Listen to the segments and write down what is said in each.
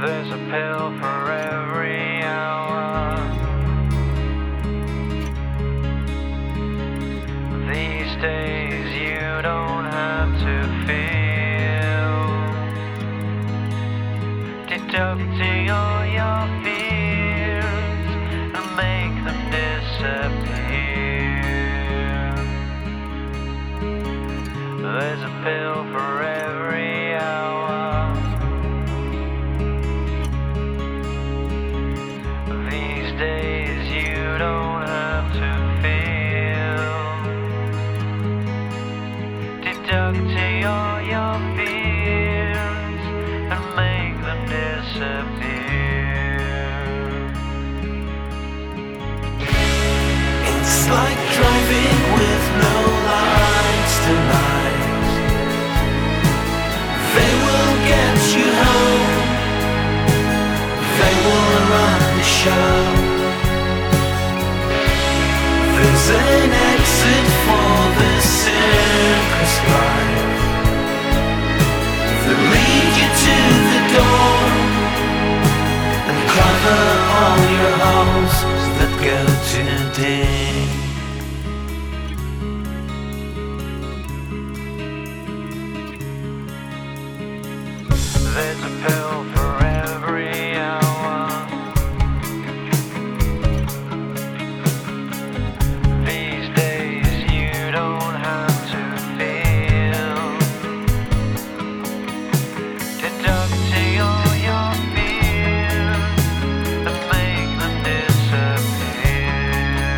There's a pill for every hour. These days you don't have to feel. Deducting all your fears and make them disappear. There's a pill for every hour. These days you don't have to feel. Deducting all your fears and make them disappear. It's like driving with no lights tonight. They will get you home. They will run the show. There's an exit for the circus life. They'll lead you to the door and cover all your holes that go today. There's a pill for every hour. These days you don't have to feel. Deducting all your fears and make them disappear.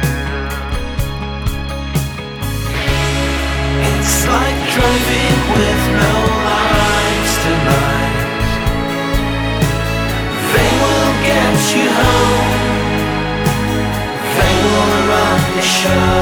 It's like driving with no lights tonight. They will get you home. They will run the show.